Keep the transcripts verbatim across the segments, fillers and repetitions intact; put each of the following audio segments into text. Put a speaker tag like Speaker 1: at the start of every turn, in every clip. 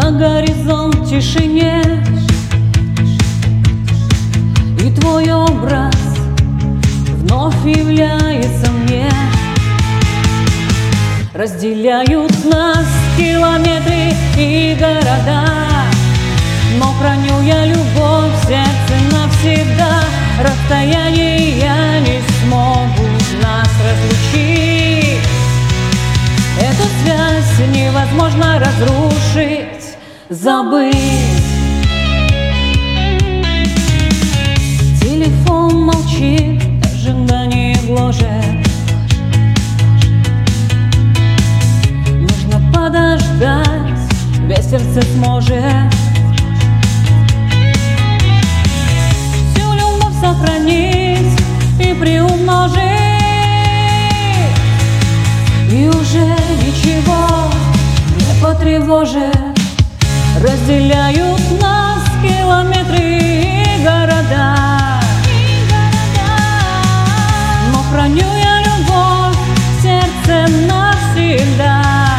Speaker 1: на горизонт тишине, и твой образ вновь является мне. Разделяют нас километры и города, но храню я любовь в сердце навсегда. Расстояния не смогут нас разлучить, эту связь невозможно разрушить, забыть. Телефон молчит, ожидание гложет, нужно подождать, весь сердце сможет всю любовь сохранить и приумножить, и уже ничего не потревожит. Разделяют нас километры и города, но храню я любовь в сердце навсегда.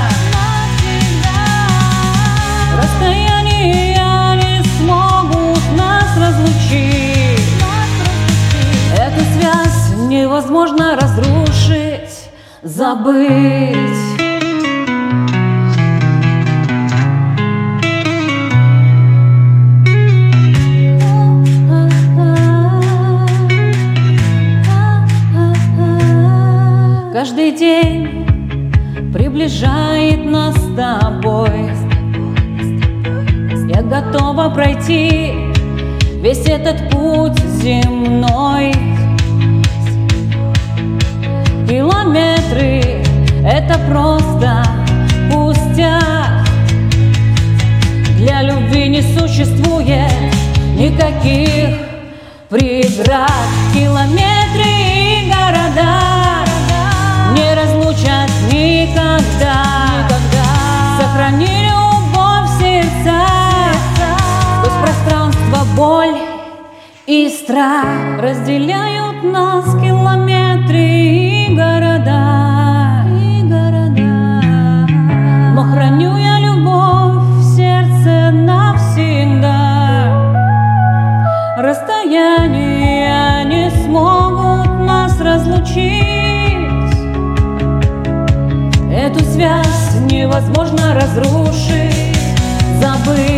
Speaker 1: Расстояния не смогут нас разлучить, эту связь невозможно разрушить, забыть. Каждый день приближает нас с тобой. Я готова пройти весь этот путь земной. Километры — это просто пустяк. Для любви не существует никаких преград. Километры и города не разлучат никогда. Сохрани любовь в сердцах, сквозь пространство боль и страх. Разделяют нас километры и города, и города. Но храню я любовь в сердце навсегда. Расстояния не смогут нас разлучить, эту связь невозможно разрушить, забыть.